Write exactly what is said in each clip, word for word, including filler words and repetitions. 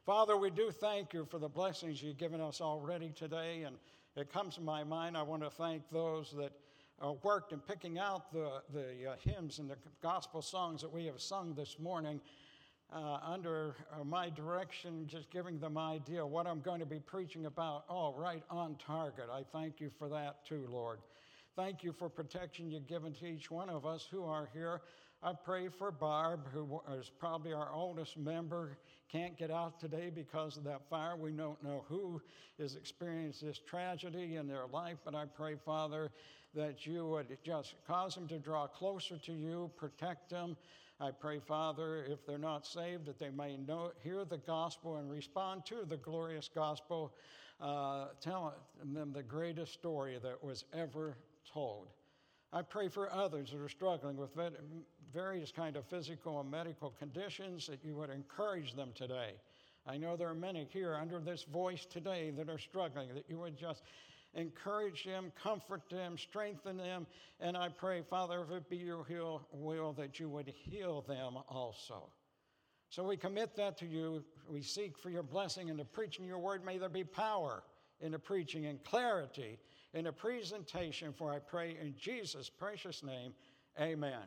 Father, we do thank you for the blessings you've given us already today, and it comes to my mind, I want to thank those that uh, worked in picking out the, the uh, hymns and the gospel songs that we have sung this morning uh, under uh, my direction, just giving them an idea of what I'm going to be preaching about. Oh, right on target. I thank you for that too, Lord. Thank you for protection you've given to each one of us who are here. I pray for Barb, who is probably our oldest member, can't get out today because of that fire. We don't know who has experienced this tragedy in their life, but I pray, Father, that you would just cause them to draw closer to you, protect them. I pray, Father, if they're not saved, that they may know, hear the gospel and respond to the glorious gospel, uh, telling them the greatest story that was ever told. I pray for others that are struggling with various kind of physical and medical conditions, that you would encourage them today. I know there are many here under this voice today that are struggling, that you would just encourage them, comfort them, strengthen them, and I pray, Father, if it be your will, that you would heal them also. So we commit that to you. We seek for your blessing in the preaching of your word. May there be power in the preaching and clarity in the presentation, for I pray in Jesus' precious name, amen.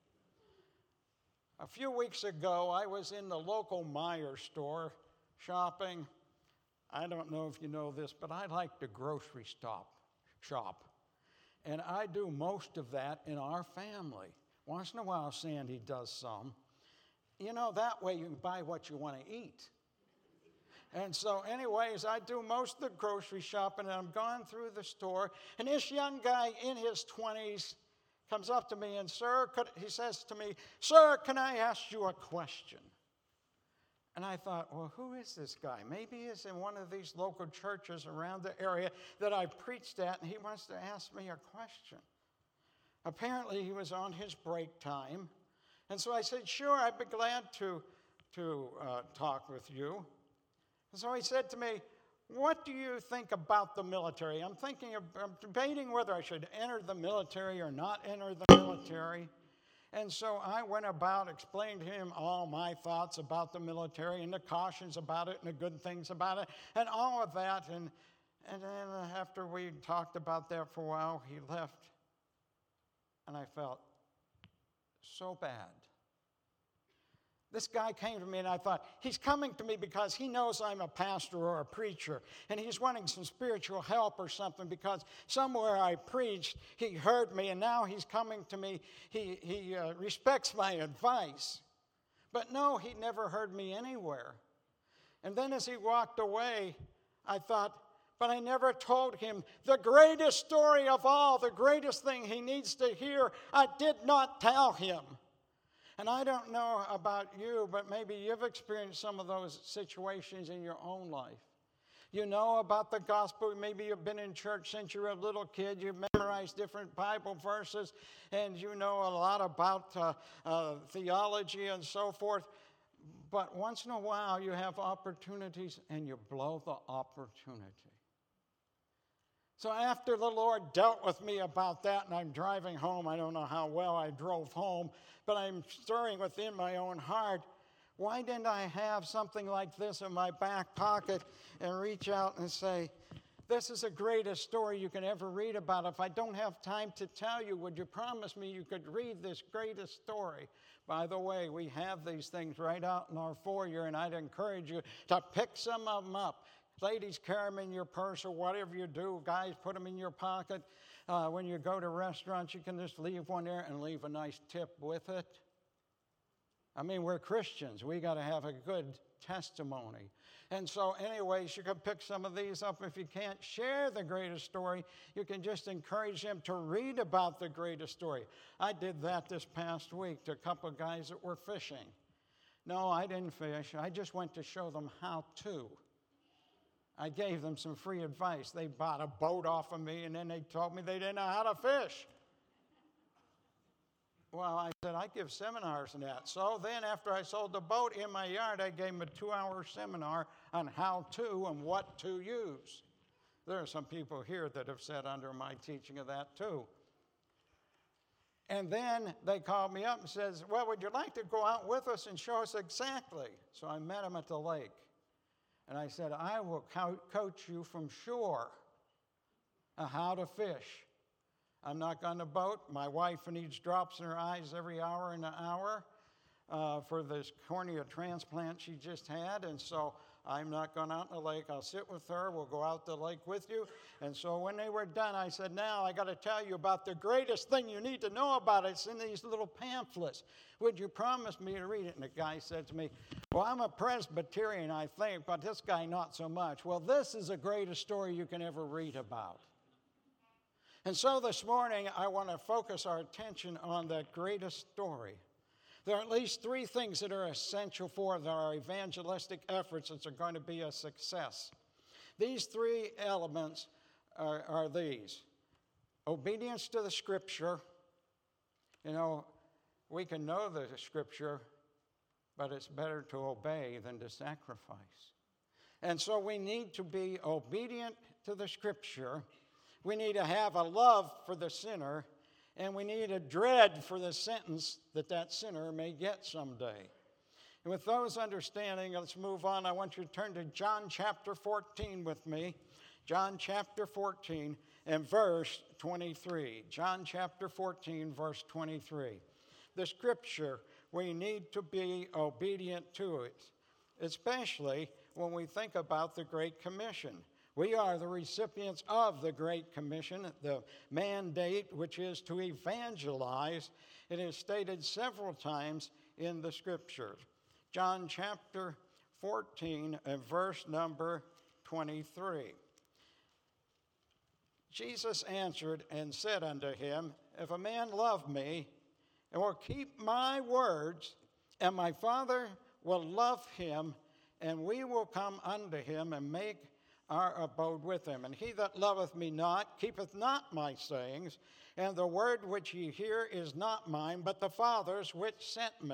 A few weeks ago, I was in the local Meijer store shopping. I don't know if you know this, but I like to grocery stop, shop. And I do most of that in our family. Once in a while, Sandy does some. You know, that way you can buy what you want to eat. And so anyways, I do most of the grocery shopping, and I'm going through the store, and this young guy in his twenties comes up to me, and sir, could, he says to me, sir, can I ask you a question? And I thought, well, who is this guy? Maybe he's in one of these local churches around the area that I preached at, and he wants to ask me a question. Apparently, he was on his break time, and so I said, sure, I'd be glad to, to uh, talk with you. And so he said to me, what do you think about the military? I'm thinking of, I'm debating whether I should enter the military or not enter the military. And so I went about explaining to him all my thoughts about the military and the cautions about it and the good things about it and all of that. And, and then after we talked about that for a while, he left. And I felt so bad. This guy came to me, and I thought, he's coming to me because he knows I'm a pastor or a preacher, and he's wanting some spiritual help or something because somewhere I preached, he heard me, and now he's coming to me. He, he uh, respects my advice. But no, he never heard me anywhere. And then as he walked away, I thought, but I never told him the greatest story of all, the greatest thing he needs to hear, I did not tell him. And I don't know about you, but maybe you've experienced some of those situations in your own life. You know about the gospel. Maybe you've been in church since you were a little kid. You've memorized different Bible verses, and you know a lot about uh, uh, theology and so forth. But once in a while, you have opportunities, and you blow the opportunity. So after the Lord dealt with me about that, and I'm driving home, I don't know how well I drove home, but I'm stirring within my own heart, why didn't I have something like this in my back pocket and reach out and say, this is the greatest story you can ever read about. If I don't have time to tell you, would you promise me you could read this greatest story? By the way, we have these things right out in our foyer, and I'd encourage you to pick some of them up. Ladies, carry them in your purse or whatever you do. Guys, put them in your pocket. Uh, when you go to restaurants, you can just leave one there and leave a nice tip with it. I mean, we're Christians. We got to have a good testimony. And so anyways, you can pick some of these up. If you can't share the greatest story, you can just encourage them to read about the greatest story. I did that this past week to a couple of guys that were fishing. No, I didn't fish. I just went to show them how to. I gave them some free advice. They bought a boat off of me, and then they told me they didn't know how to fish. Well, I said, I give seminars on that. So then after I sold the boat in my yard, I gave them a two-hour seminar on how to and what to use. There are some people here that have sat under my teaching of that too. And then they called me up and says, well, would you like to go out with us and show us exactly? So I met them at the lake. And I said, I will co- coach you from shore on how to fish. I'm not on the boat. My wife needs drops in her eyes every hour and an hour uh, for this cornea transplant she just had. And so I'm not going out in the lake. I'll sit with her. We'll go out the lake with you. And so when they were done, I said, now I got to tell you about the greatest thing you need to know about it. It's in these little pamphlets. Would you promise me to read it? And the guy said to me, well, I'm a Presbyterian, I think, but this guy not so much. Well, this is the greatest story you can ever read about. And so this morning, I want to focus our attention on that greatest story. There are at least three things that are essential for our evangelistic efforts that are going to be a success. These three elements are, are these. Obedience to the Scripture. You know, we can know the Scripture, but it's better to obey than to sacrifice. And so we need to be obedient to the Scripture. We need to have a love for the sinner, and we need a dread for the sentence that that sinner may get someday. And with those understanding, let's move on. I want you to turn to John chapter fourteen with me. John chapter fourteen and verse twenty-three. John chapter fourteen, verse twenty-three. The Scripture, we need to be obedient to it, especially when we think about the Great Commission. We are the recipients of the Great Commission, the mandate which is to evangelize. It is stated several times in the Scriptures. John chapter fourteen and verse number twenty-three. Jesus answered and said unto him, if a man love me and will keep my words, and my Father will love him, and we will come unto him and make our abode with him. And he that loveth me not keepeth not my sayings, and the word which ye hear is not mine, but the Father's which sent me.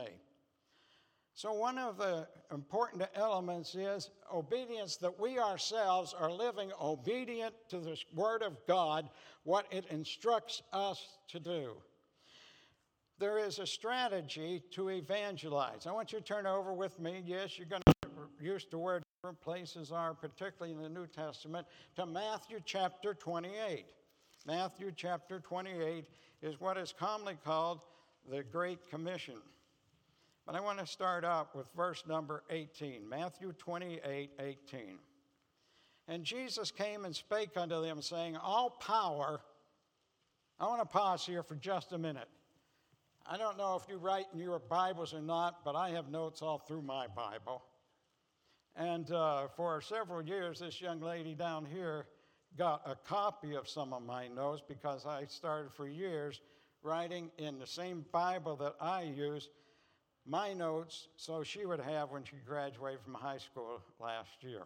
So one of the important elements is obedience, that we ourselves are living obedient to the Word of God, what it instructs us to do. There is a strategy to evangelize. I want you to turn over with me. Yes, you're going to get used to where different places are, particularly in the New Testament, to Matthew chapter twenty-eight. Matthew chapter twenty-eight is what is commonly called the Great Commission. But I want to start out with verse number eighteen, Matthew twenty-eight, eighteen. And Jesus came and spake unto them, saying, all power, I want to pause here for just a minute. I don't know if you write in your Bibles or not, but I have notes all through my Bible. And uh, for several years, this young lady down here got a copy of some of my notes because I started for years writing in the same Bible that I use my notes so she would have when she graduated from high school last year.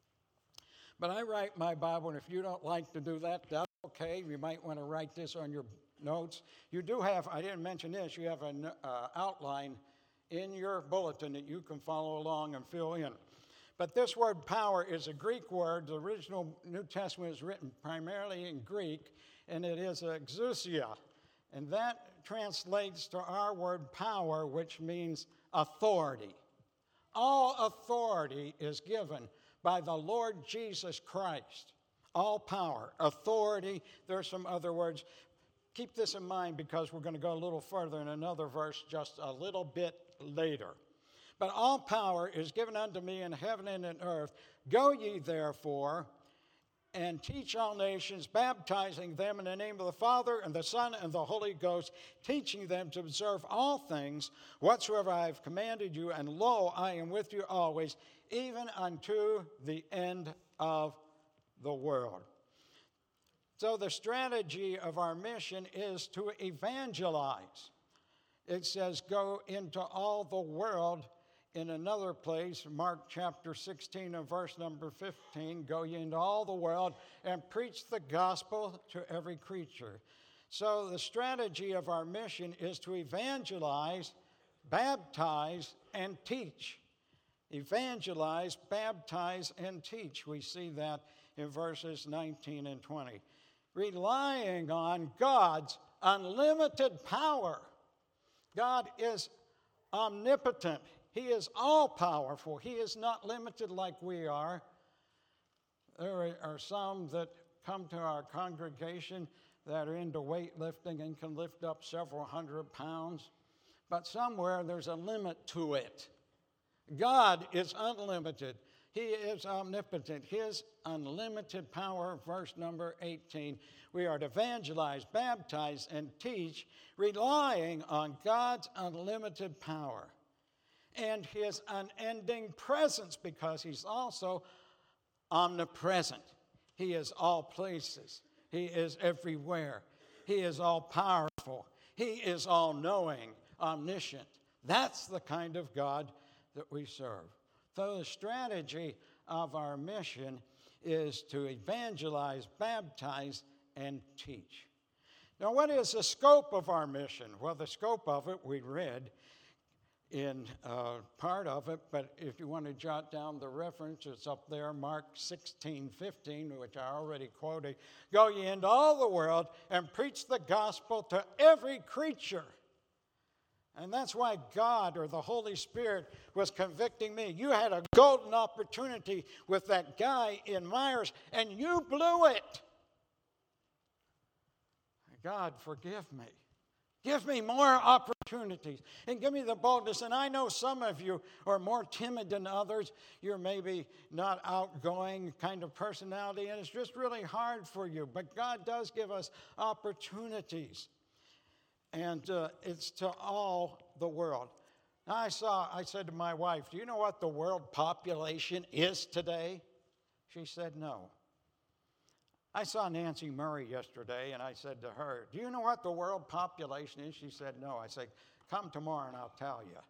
But I write my Bible, and if you don't like to do that, that's okay. You might want to write this on your notes. You do have, I didn't mention this, you have an uh, outline in your bulletin that you can follow along and fill in. But this word power is a Greek word. The original New Testament is written primarily in Greek, and it is exousia. And that translates to our word power, which means authority. All authority is given by the Lord Jesus Christ. All power, authority. There are some other words. Keep this in mind because we're going to go a little further in another verse just a little bit later. But all power is given unto me in heaven and in earth. Go ye therefore and teach all nations, baptizing them in the name of the Father and the Son and the Holy Ghost, teaching them to observe all things whatsoever I have commanded you. And lo, I am with you always, even unto the end of the world. So the strategy of our mission is to evangelize. It says, go into all the world. In another place, Mark chapter sixteen and verse number fifteen, go ye into all the world and preach the gospel to every creature. So the strategy of our mission is to evangelize, baptize, and teach. Evangelize, baptize, and teach. We see that in verses nineteen and twenty. Relying on God's unlimited power. God is omnipotent. He is all-powerful. He is not limited like we are. There are some that come to our congregation that are into weightlifting and can lift up several hundred pounds. But somewhere there's a limit to it. God is unlimited. He is omnipotent. His unlimited power, verse number eighteen. We are to evangelize, baptize, and teach, relying on God's unlimited power and his unending presence, because he's also omnipresent. He is all places. He is everywhere. He is all powerful. He is all knowing, omniscient. That's the kind of God that we serve. So the strategy of our mission is to evangelize, baptize, and teach. Now, what is the scope of our mission? Well, the scope of it we read in uh, part of it, but if you want to jot down the reference, it's up there, Mark sixteen fifteen, which I already quoted. Go ye into all the world and preach the gospel to every creature. And that's why God, or the Holy Spirit, was convicting me. You had a golden opportunity with that guy in Myers, and you blew it. God, forgive me. Give me more opportunities and give me the boldness. And I know some of you are more timid than others. You're maybe not outgoing kind of personality, and it's just really hard for you. But God does give us opportunities. And uh, it's to all the world. Now I saw, I said to my wife, do you know what the world population is today? She said no. I saw Nancy Murray yesterday, and I said to her, do you know what the world population is? She said no. I said, come tomorrow and I'll tell you.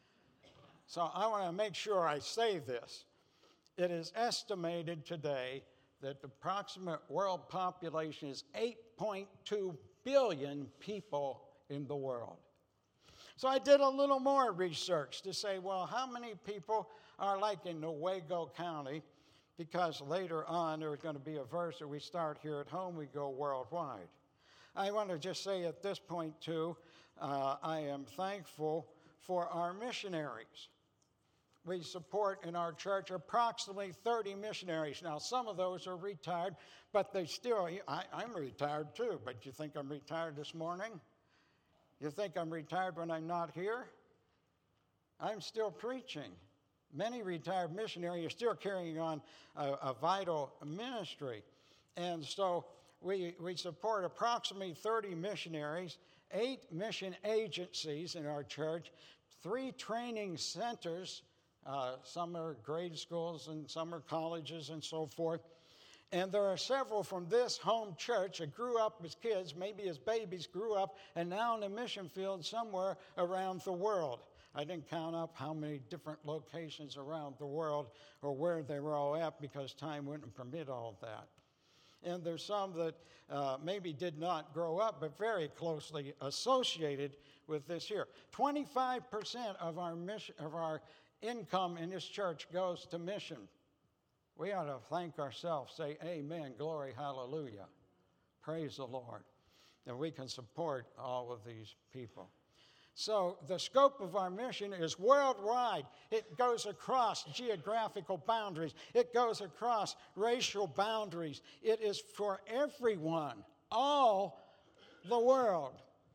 So I want to make sure I say this. It is estimated today that the approximate world population is eight point two billion people in the world. So I did a little more research to say, well, how many people are like in Newaygo County? Because later on there's going to be a verse that we start here at home, we go worldwide. I want to just say at this point too, uh, I am thankful for our missionaries. We support in our church approximately thirty missionaries. Now, some of those are retired, but they still, I, I'm retired too, but you think I'm retired this morning? You think I'm retired when I'm not here? I'm still preaching. Many retired missionaries are still carrying on a, a vital ministry. And so we, we support approximately thirty missionaries, eight mission agencies in our church, three training centers. Uh, some are grade schools and some are colleges and so forth. And there are several from this home church that grew up as kids, maybe as babies, grew up, and now in a mission field somewhere around the world. I didn't count up how many different locations around the world or where they were all at because time wouldn't permit all of that. And there's some that uh, maybe did not grow up, but very closely associated with this here. twenty-five percent of our mission, of our income in this church goes to mission. We ought to thank ourselves, say amen, glory, hallelujah. Praise the Lord. And we can support all of these people. So the scope of our mission is worldwide. It goes across geographical boundaries. It goes across racial boundaries. It is for everyone, all the world.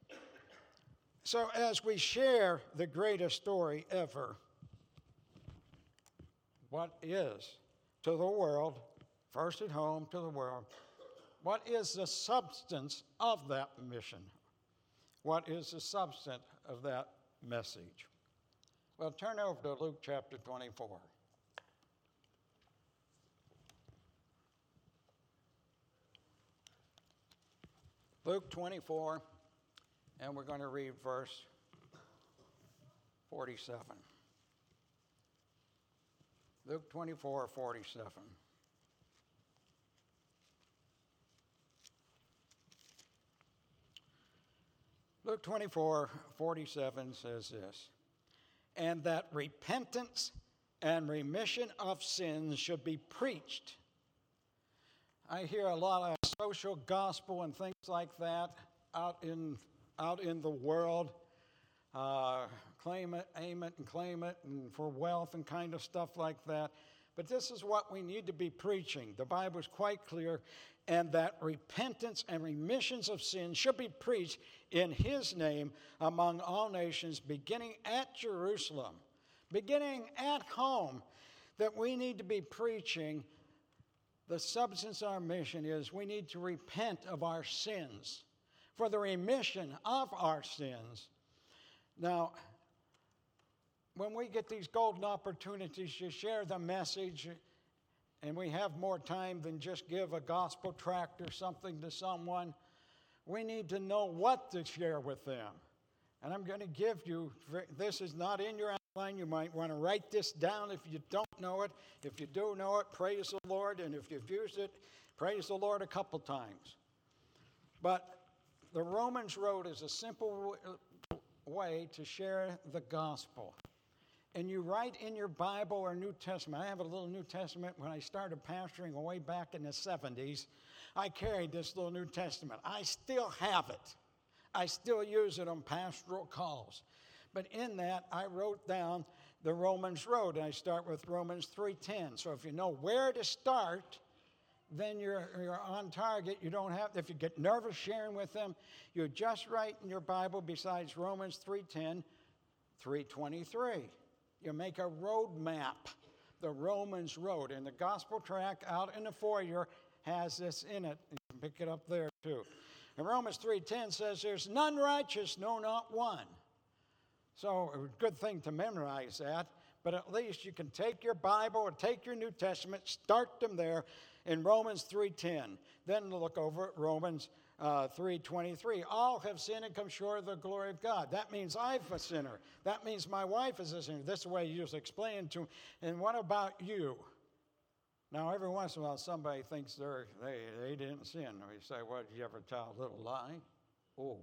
So as we share the greatest story ever, what is to the world, first at home to the world, what is the substance of that mission? What is the substance of that message? Well, turn over to Luke chapter twenty-four. Luke twenty-four, and we're going to read verse forty-seven. Luke twenty-four, forty-seven. Luke twenty-four, forty-seven says this, and that repentance and remission of sins should be preached. I hear a lot of social gospel and things like that out in, out in the world. Uh, claim it, aim it, and claim it, and for wealth and kind of stuff like that. But this is what we need to be preaching. The Bible is quite clear, and that repentance and remissions of sins should be preached in his name among all nations, beginning at Jerusalem, beginning at home, that we need to be preaching. The substance of our mission is we need to repent of our sins for the remission of our sins. Now, when we get these golden opportunities to share the message, and we have more time than just give a gospel tract or something to someone, we need to know what to share with them. And I'm going to give you, this is not in your outline. You might want to write this down if you don't know it. If you do know it, praise the Lord. And if you've used it, praise the Lord a couple times. But the Romans Road is a simple way to share the gospel. And you write in your Bible or New Testament. I have a little New Testament. When I started pastoring way back in the seventies, I carried this little New Testament. I still have it. I still use it on pastoral calls. But in that, I wrote down the Romans Road, and I start with Romans three ten. So if you know where to start, then you're, you're on target. You don't have, if you get nervous sharing with them, you just write in your Bible besides Romans three ten, three twenty-three. You make a road map, the Romans Road. And the gospel tract out in the foyer has this in it. You can pick it up there too. And Romans three ten says, there's none righteous, no, not one. So a good thing to memorize that. But at least you can take your Bible or take your New Testament, start them there in Romans three ten. Then look over at Romans uh, three twenty-three. All have sinned and come short of the glory of God. That means I'm a sinner. That means my wife is a sinner. This is the way you just explain to them. And what about you? Now, every once in a while, somebody thinks they're, they they didn't sin. Or you say, well, did you ever tell a little lie? Oh.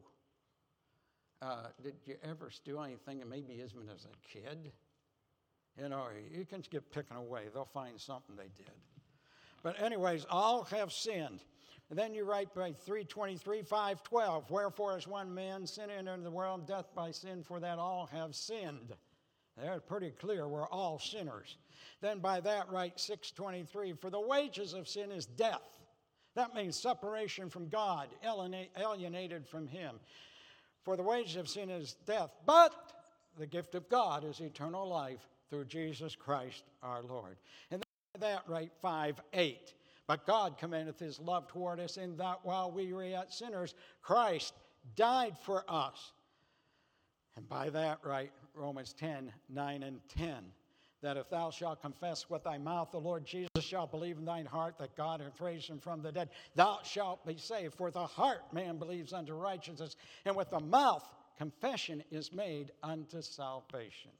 Uh, did you ever do anything that maybe isn't as a kid? You know, you can get picking away. They'll find something they did. But anyways, all have sinned. And then you write by three twenty-three, five twelve, wherefore as one man sin entered the world, death by sin, for that all have sinned. They're pretty clear, we're all sinners. Then by that write six twenty-three, for the wages of sin is death. That means separation from God, alienated from him. For the wages of sin is death, but the gift of God is eternal life through Jesus Christ our Lord. And then that write five eight. But God commendeth his love toward us in that while we were yet sinners, Christ died for us. And by that write Romans ten, nine and ten. That if thou shalt confess with thy mouth the Lord Jesus, shalt believe in thine heart that God hath raised him from the dead, thou shalt be saved. For the heart man believes unto righteousness, and with the mouth confession is made unto salvation.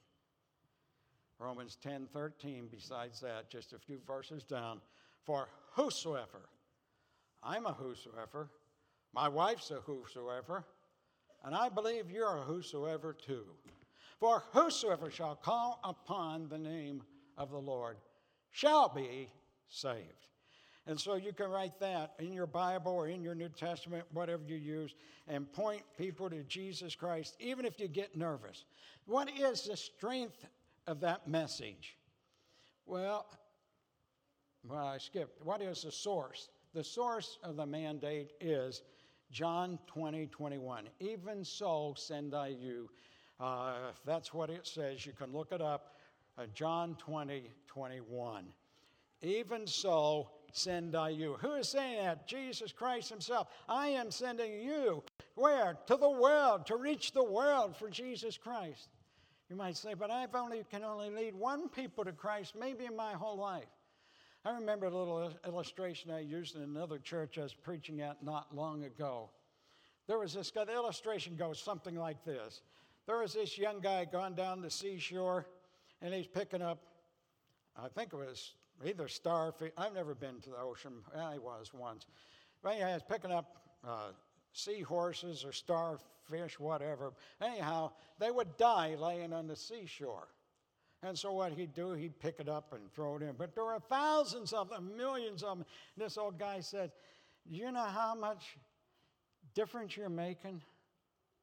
Romans ten, thirteen, besides that, just a few verses down. For whosoever, I'm a whosoever, my wife's a whosoever, and I believe you're a whosoever too. For whosoever shall call upon the name of the Lord shall be saved. And so you can write that in your Bible or in your New Testament, whatever you use, and point people to Jesus Christ, even if you get nervous. What is the strength of that message? Well, well, I skipped. What is the source? The source of the mandate is John twenty, twenty-one. Even so send I you. Uh, that's what it says. You can look it up. Uh, John twenty, twenty-one. Even so send I you. Who is saying that? Jesus Christ himself. I am sending you. Where? To the world, to reach the world for Jesus Christ. You might say, but I only can only lead one people to Christ, maybe in my whole life. I remember a little illustration I used in another church I was preaching at not long ago. There was this guy, the illustration goes something like this. There was this young guy gone down the seashore, and he's picking up, I think it was either starfish. I've never been to the ocean. I was once. But anyhow, he's picking up uh, seahorses or starfish, whatever. Anyhow, they would die laying on the seashore. And so what he'd do, he'd pick it up and throw it in. But there were thousands of them, millions of them. And this old guy said, you know how much difference you're making?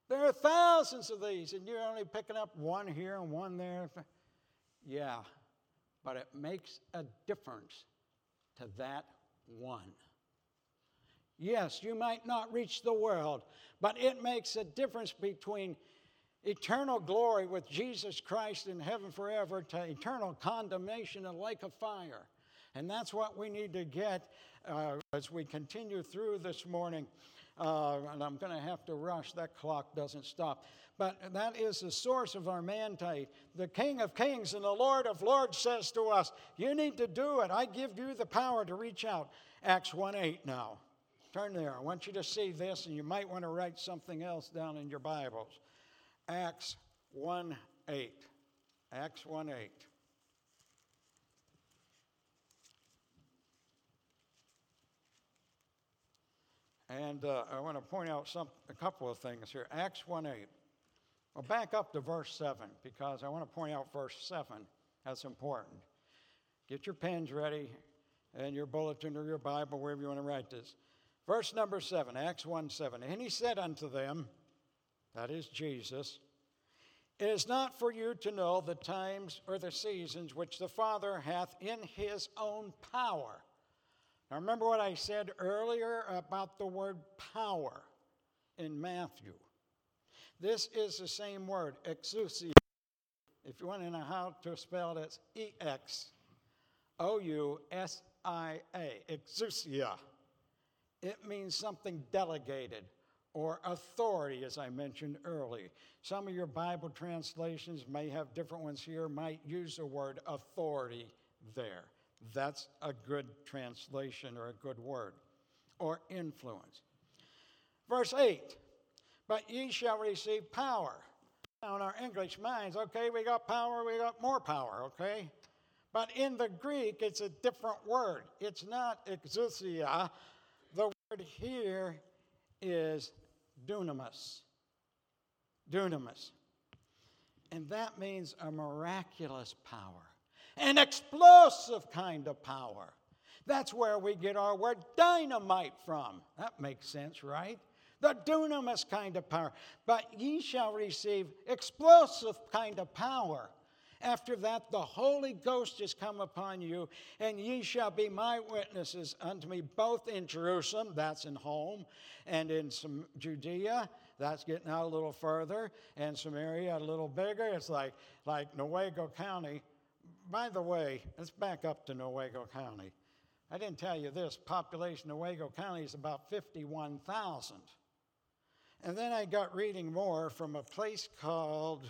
There are thousands of these, and you're only picking up one here and one there. Yeah, but it makes a difference to that one. Yes, you might not reach the world, but it makes a difference between eternal glory with Jesus Christ in heaven forever to eternal condemnation in a lake of fire. And that's what we need to get uh, as we continue through this morning. Uh, and I'm going to have to rush. That clock doesn't stop. But that is the source of our mandate. The King of Kings and the Lord of Lords says to us, you need to do it. I give you the power to reach out. Acts one eight now. Turn there. I want you to see this, and you might want to write something else down in your Bibles. Acts one eight. Acts one eight. And uh, I want to point out some, a couple of things here. Acts one eight. Well, back up to verse seven, because I want to point out verse seven. That's important. Get your pens ready and your bulletin or your Bible, wherever you want to write this. Verse number seven, Acts one seven. And he said unto them, that is Jesus, it is not for you to know the times or the seasons which the Father hath in his own power. Now remember what I said earlier about the word power in Matthew. This is the same word, exousia. If you want to know how to spell it, it's E X O U S I A, exousia. It means something delegated or authority, as I mentioned earlier. Some of your Bible translations may have different ones here, might use the word authority there. That's a good translation or a good word. Or influence. Verse eight, but ye shall receive power. Now in our English minds, okay, we got power, we got more power, okay? But in the Greek, it's a different word. It's not exousia. The word here is dunamis. Dunamis. And that means a miraculous power. An explosive kind of power. That's where we get our word dynamite from. That makes sense, right? The dunamis kind of power. But ye shall receive explosive kind of power. After that, the Holy Ghost is come upon you, and ye shall be my witnesses unto me both in Jerusalem, that's in home, and in some Judea, that's getting out a little further, and Samaria a little bigger. It's like, like Newaygo County. By the way, let's back up to Newaygo County. I didn't tell you this. Population of Newaygo County is about fifty-one thousand. And then I got reading more from a place called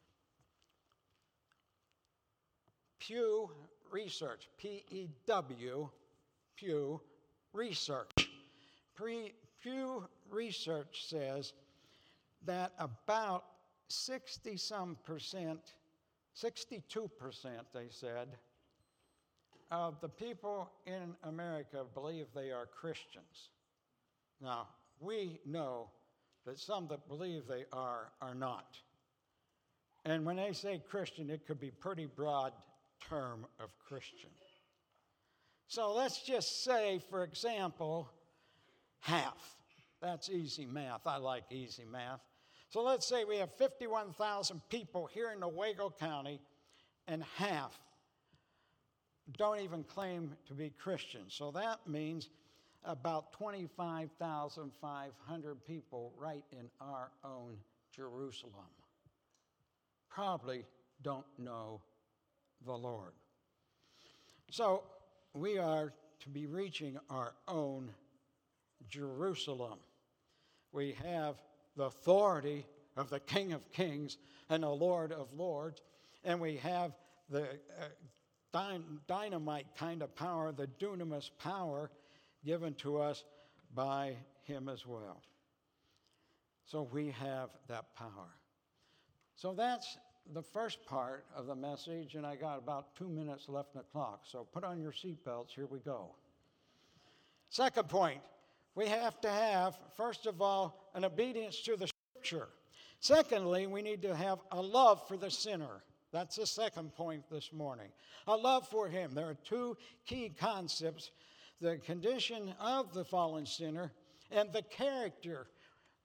Pew Research, P E W, Pew Research. Pre, Pew Research says that about sixty-some percent, sixty-two percent, they said, of the people in America believe they are Christians. Now, we know that some that believe they are, are not. And when they say Christian, it could be pretty broad term of Christian. So let's just say, for example, half. That's easy math. I like easy math. So let's say we have fifty-one thousand people here in Newaygo County, and half don't even claim to be Christians. So that means about twenty-five thousand five hundred people right in our own Jerusalem probably don't know the Lord. So we are to be reaching our own Jerusalem. We have the authority of the King of Kings and the Lord of Lords, and we have the uh, dyn- dynamite kind of power, the dunamis power given to us by him as well. So we have that power. So that's the first part of the message, and I got about two minutes left on the clock. So put on your seatbelts. Here we go. Second point, we have to have, first of all, an obedience to the Scripture. Secondly, we need to have a love for the sinner. That's the second point this morning. A love for him. There are two key concepts: the condition of the fallen sinner and the character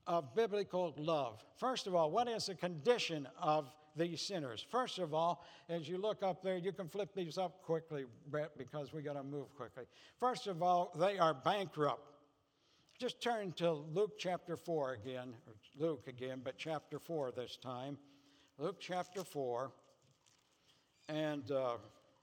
of biblical love. First of all, what is the condition of these sinners? First of all, as you look up there, you can flip these up quickly, Brett, because we got to move quickly. First of all, they are bankrupt. Just turn to Luke chapter four again, or Luke again, but chapter four this time. Luke chapter four, and uh,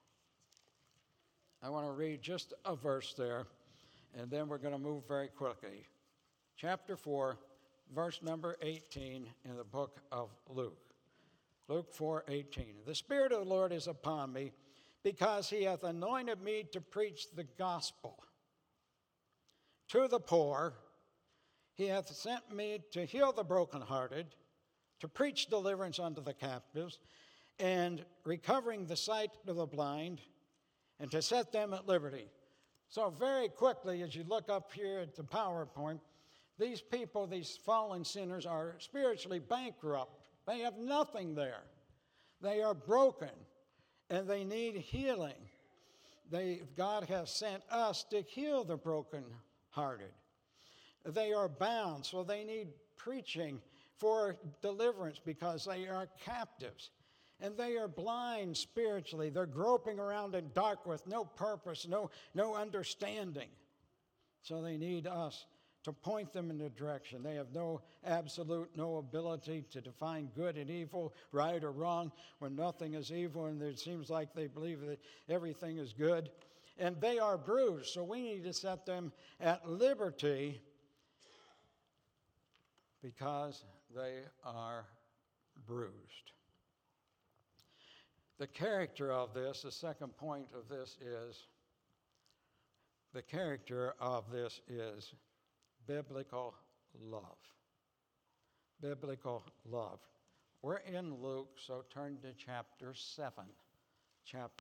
I want to read just a verse there, and then we're going to move very quickly. Chapter four, verse number eighteen in the book of Luke. Luke four eighteen. The Spirit of the Lord is upon me, because he hath anointed me to preach the gospel to the poor. He hath sent me to heal the brokenhearted, to preach deliverance unto the captives, and recovering the sight of the blind, and to set them at liberty. So very quickly, as you look up here at the PowerPoint, these people, these fallen sinners, are spiritually bankrupt. They have nothing there. They are broken, and they need healing. They, God has sent us to heal the brokenhearted. They are bound, so they need preaching for deliverance because they are captives. And they are blind spiritually. They're groping around in dark with no purpose, no, no understanding. So they need us to point them in the direction. They have no absolute, no ability to define good and evil, right or wrong, when nothing is evil and it seems like they believe that everything is good. And they are bruised, so we need to set them at liberty because they are bruised. The character of this, the second point of this is, the character of this is biblical love. Biblical love. We're in Luke, so turn to chapter seven. Chapter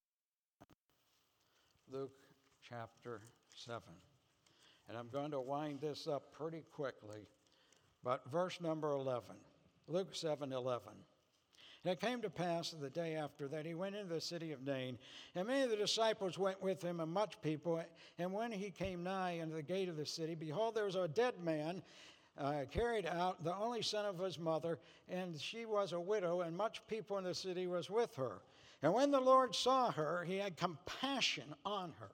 Luke chapter seven. And I'm going to wind this up pretty quickly, but verse number eleven. Luke seven eleven. And it came to pass the day after that he went into the city of Nain, and many of the disciples went with him, and much people. And when he came nigh unto the gate of the city, behold, there was a dead man uh, carried out, the only son of his mother, and she was a widow, and much people in the city was with her. And when the Lord saw her, he had compassion on her.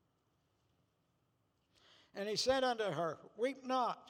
And he said unto her, Weep not.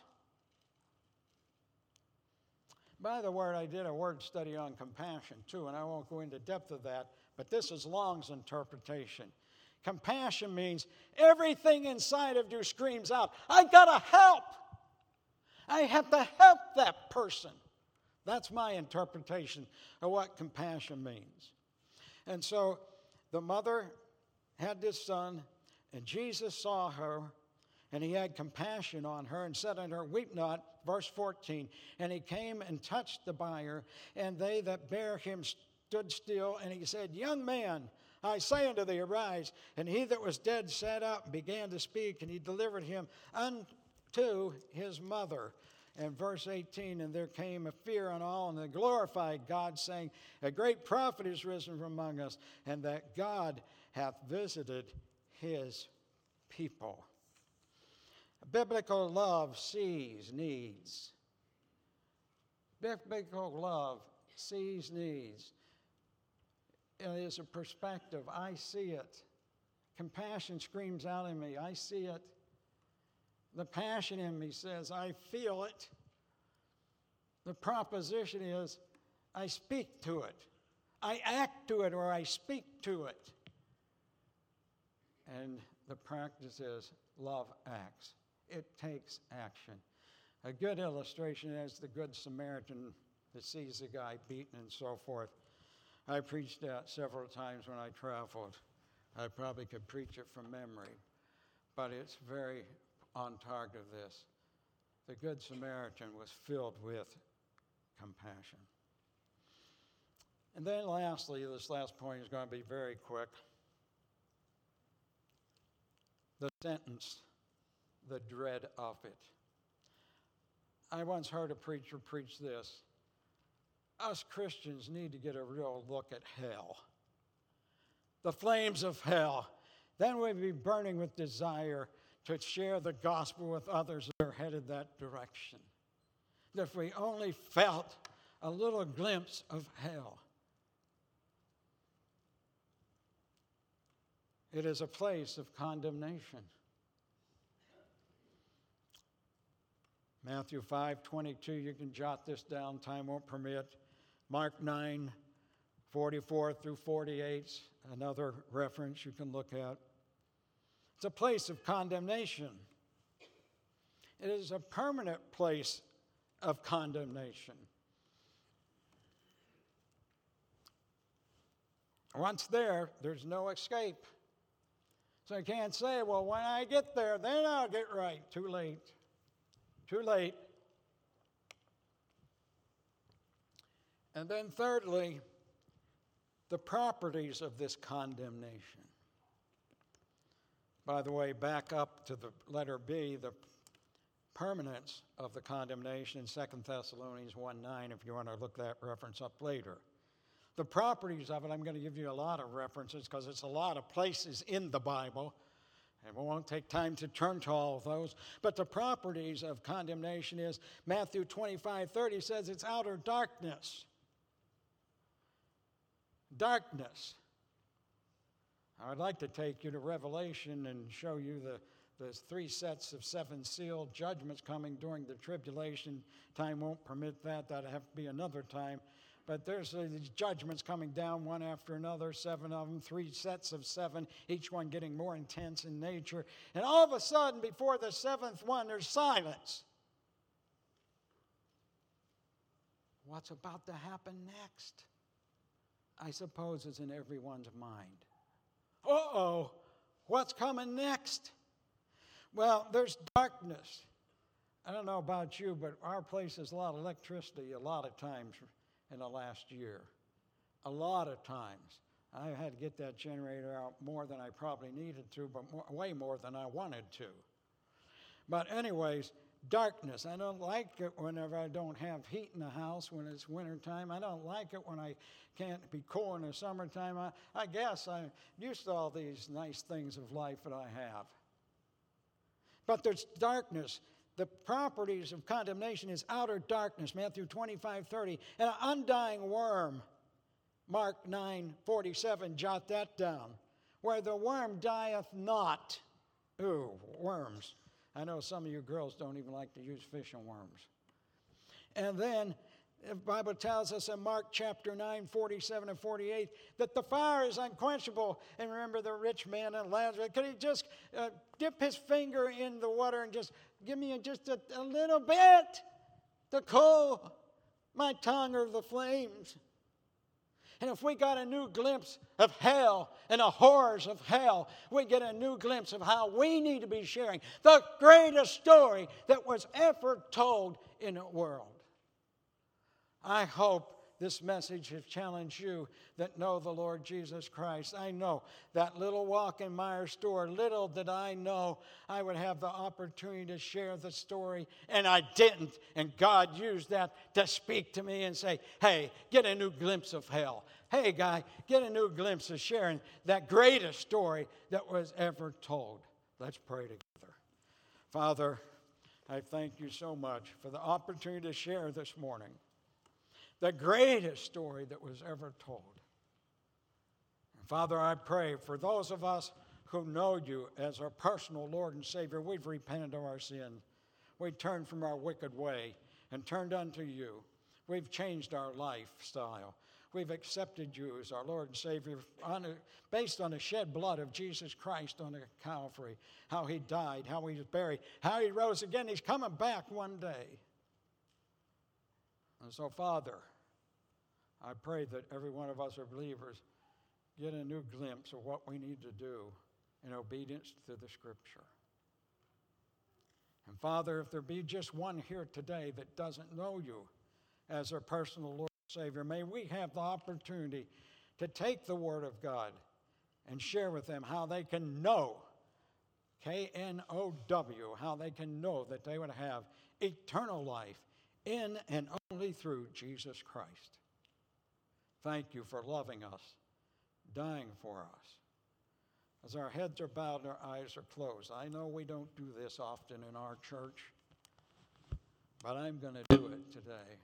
By the word, I did a word study on compassion too, and I won't go into depth of that, but this is Long's interpretation. Compassion means everything inside of you screams out, I gotta help. I have to help that person. That's my interpretation of what compassion means. And so the mother had this son, and Jesus saw her, and he had compassion on her and said unto her, Weep not. Verse fourteen, and he came and touched the bier, and they that bare him stood still, and he said, Young man, I say unto thee, arise. And he that was dead sat up and began to speak, and he delivered him unto his mother. And verse eighteen, and there came a fear on all, and they glorified God, saying, A great prophet is risen from among us, and that God hath visited his people. Biblical love sees needs. Biblical love sees needs. It is a perspective. I see it. Compassion screams out in me. I see it. The passion in me says, I feel it. The proposition is, I speak to it. I act to it or I speak to it. And the practice is, love acts. It takes action. A good illustration is the Good Samaritan that sees the guy beaten and so forth. I preached that several times when I traveled. I probably could preach it from memory, but it's very on target of this. The Good Samaritan was filled with compassion. And then lastly, this last point is going to be very quick. The sentence, the dread of it. I once heard a preacher preach this. Us Christians need to get a real look at hell. The flames of hell. Then we'd be burning with desire to share the gospel with others that are headed that direction. if we only felt a little glimpse of hell. It is a place of condemnation. Matthew five twenty-two, you can jot this down, time won't permit. Mark nine forty-four through forty-eight, another reference you can look at. It's a place of condemnation. It is a permanent place of condemnation. Once there, there's no escape. So you can't say, well, when I get there, then I'll get right. Too late. Too late. And then thirdly, the properties of this condemnation. By the way, back up to the letter B, the permanence of the condemnation in Second Thessalonians one nine, if you want to look that reference up later. The properties of it, I'm going to give you a lot of references because it's a lot of places in the Bible, and we won't take time to turn to all of those. But the properties of condemnation is Matthew twenty-five thirty says it's outer darkness. Darkness. I would like to take you to Revelation and show you the, the three sets of seven sealed judgments coming during the tribulation. Time won't permit that. That'll have to be another time. But there's uh, these judgments coming down one after another, seven of them, three sets of seven, each one getting more intense in nature. And all of a sudden, before the seventh one, there's silence. What's about to happen next? I suppose is in everyone's mind. Uh-oh, what's coming next? Well, there's darkness. I don't know about you, but our place has a lot of electricity a lot of times in the last year. A lot of times. I had to get that generator out more than I probably needed to, but more, way more than I wanted to. But anyways, darkness. I don't like it whenever I don't have heat in the house when it's wintertime. I don't like it when I can't be cool in the summertime. I, I guess I'm used to all these nice things of life that I have. But there's darkness. The properties of condemnation is outer darkness, Matthew twenty-five thirty, and an undying worm, Mark nine forty-seven, jot that down, where the worm dieth not. Ooh, worms. I know some of you girls don't even like to use fish and worms. And then the Bible tells us in Mark chapter nine, forty-seven and forty-eight, that the fire is unquenchable. And remember the rich man and Lazarus. Could he just uh, dip his finger in the water and just give me just a, a little bit to cool my tongue of the flames? And if we got a new glimpse of hell and the horrors of hell, we get a new glimpse of how we need to be sharing the greatest story that was ever told in the world. I hope this message has challenged you that know the Lord Jesus Christ. I know that little walk in Meijer store, little did I know I would have the opportunity to share the story, and I didn't. And God used that to speak to me and say, hey, get a new glimpse of hell. Hey, guy, get a new glimpse of sharing that greatest story that was ever told. Let's pray together. Father, I thank you so much for the opportunity to share this morning the greatest story that was ever told. And Father, I pray for those of us who know you as our personal Lord and Savior, we've repented of our sin. We turned from our wicked way and turned unto you. We've changed our lifestyle. We've accepted you as our Lord and Savior on a, based on the shed blood of Jesus Christ on the Calvary, how he died, how he was buried, how he rose again. He's coming back one day. And so, Father, I pray that every one of us are believers get a new glimpse of what we need to do in obedience to the Scripture. And Father, if there be just one here today that doesn't know you as their personal Lord and Savior, may we have the opportunity to take the Word of God and share with them how they can know, K N O W, how they can know that they would have eternal life in and only through Jesus Christ. Thank you for loving us, dying for us. As our heads are bowed and our eyes are closed, I know we don't do this often in our church, but I'm going to do it today.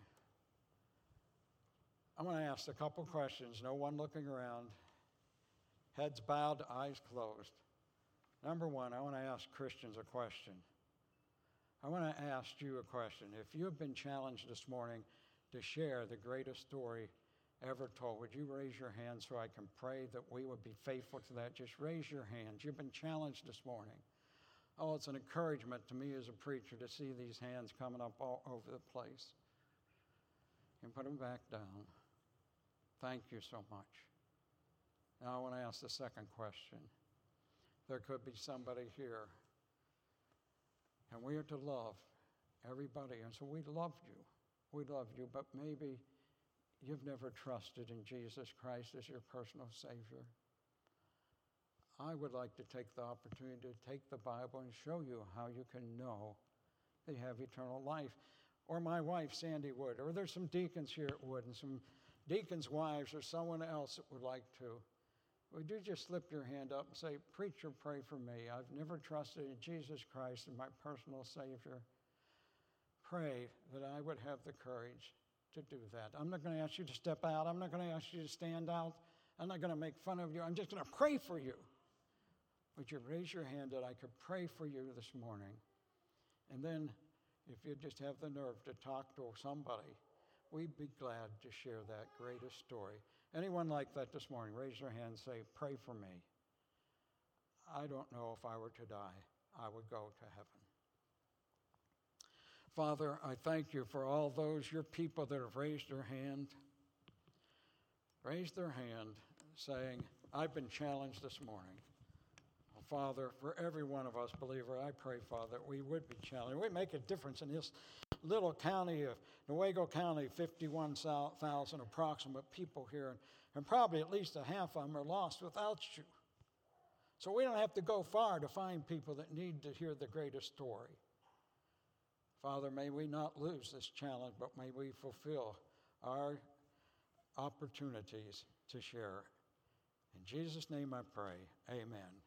I'm going to ask a couple questions, no one looking around, heads bowed, eyes closed. Number one, I want to ask Christians a question. I want to ask you a question. If you have been challenged this morning to share the greatest story ever told, would you raise your hand so I can pray that we would be faithful to that? Just raise your hands. You've been challenged this morning. Oh, it's an encouragement to me as a preacher to see these hands coming up all over the place. And put them back down. Thank you so much. Now I want to ask the second question. There could be somebody here, and we are to love everybody. And so we love you. We love you, but maybe you've never trusted in Jesus Christ as your personal Savior. I would like to take the opportunity to take the Bible and show you how you can know that you have eternal life. Or my wife, Sandy Wood, or there's some deacons here at Wood, and some deacons' wives, or someone else that would like to. Would you just slip your hand up and say, "Preacher, pray for me. I've never trusted in Jesus Christ as my personal Savior." Pray that I would have the courage to do that. I'm not going to ask you to step out. I'm not going to ask you to stand out. I'm not going to make fun of you. I'm just going to pray for you. Would you raise your hand that I could pray for you this morning? And then, if you just have the nerve to talk to somebody, we'd be glad to share that greatest story. Anyone like that this morning? Raise your hand and say, "Pray for me. I don't know if I were to die, I would go to heaven." Father, I thank you for all those, your people that have raised their hand, raised their hand saying, "I've been challenged this morning." Well, Father, for every one of us, believer, I pray, Father, that we would be challenged. We make a difference in this little county of Newaygo County, fifty-one thousand approximate people here, and, and probably at least a half of them are lost without you. So we don't have to go far to find people that need to hear the greatest story. Father, may we not lose this challenge, but may we fulfill our opportunities to share. In Jesus' name I pray, amen.